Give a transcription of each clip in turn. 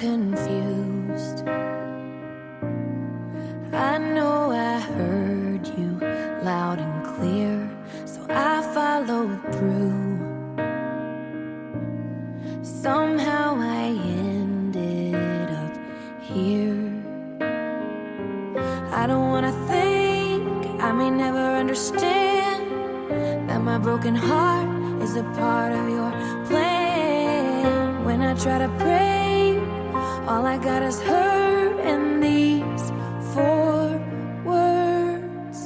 confused. I know I heard you loud and clear, so I followed through. Somehow I ended up here. I don't wanna think, I may never understand that my broken heart is a part of your plan. When I try to pray, all I got is hurt and these 4 words: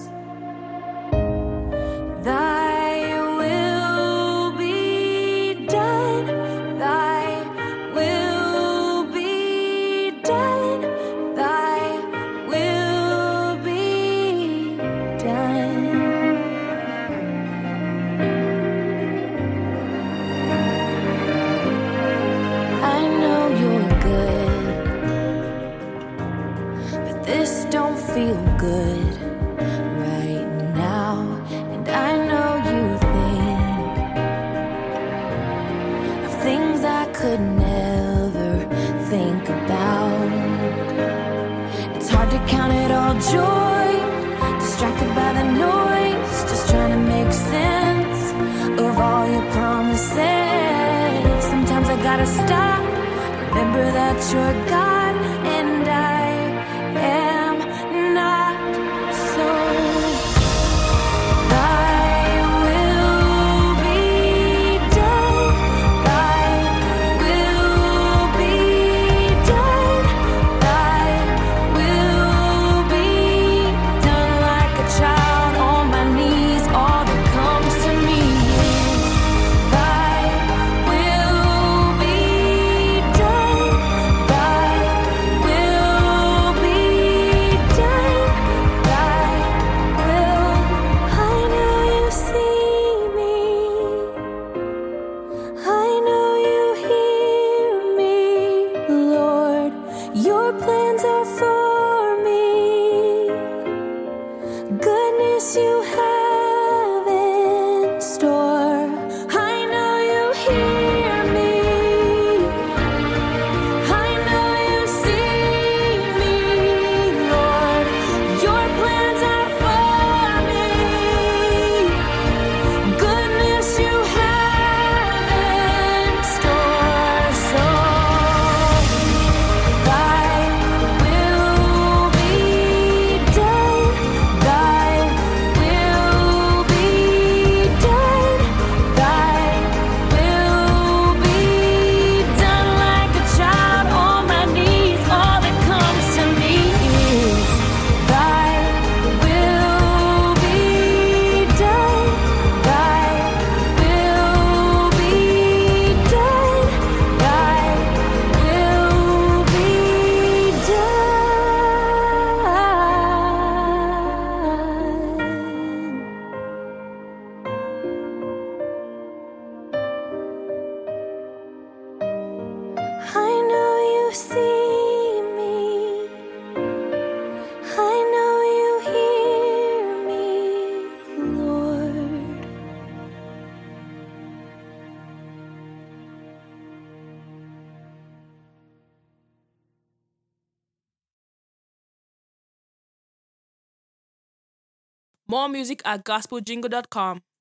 Thy will be done, Thy will be done, Thy will be done. I know you're good, but this don't feel good right now. And I know you think of things I could never think about. It's hard to count it all joy, distracted by the noise, just trying to make sense of all your promises. Sometimes I gotta stop, remember that you're God and I am not. So Thy will be done, Thy will be done, Thy will be done. Like a child on my knees, all that comes to me is Thy will be done, Thy will be done, Thy will. I know you see me, I know you hear me, Lord. Your plans are for me, goodness you have in store. I know you hear me, I know you see me, Lord. Your plans are for me, goodness you have in store. So Thy will be done, Thy will be done, Thy will be done. Like a child on my knees, all that comes to me is Thy will be done, Thy will be done, Thy will be done. I know you see me, I know you hear me, Lord. More music at gospeljingle.com.